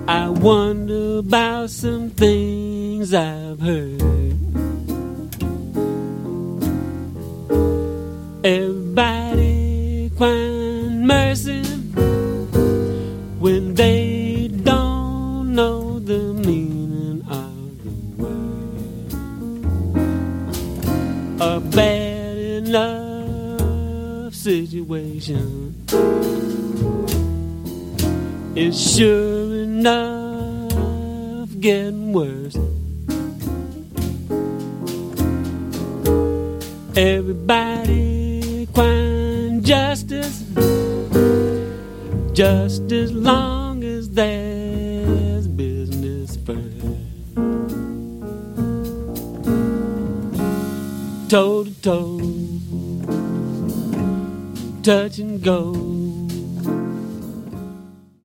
I wonder about some things I've heard. Everybody crying mercy when they don't know the meaning of the word. A bad enough situation is sure enough getting worse. Everybody crying justice, just as long as there's business first. Toe to toe, touch and go.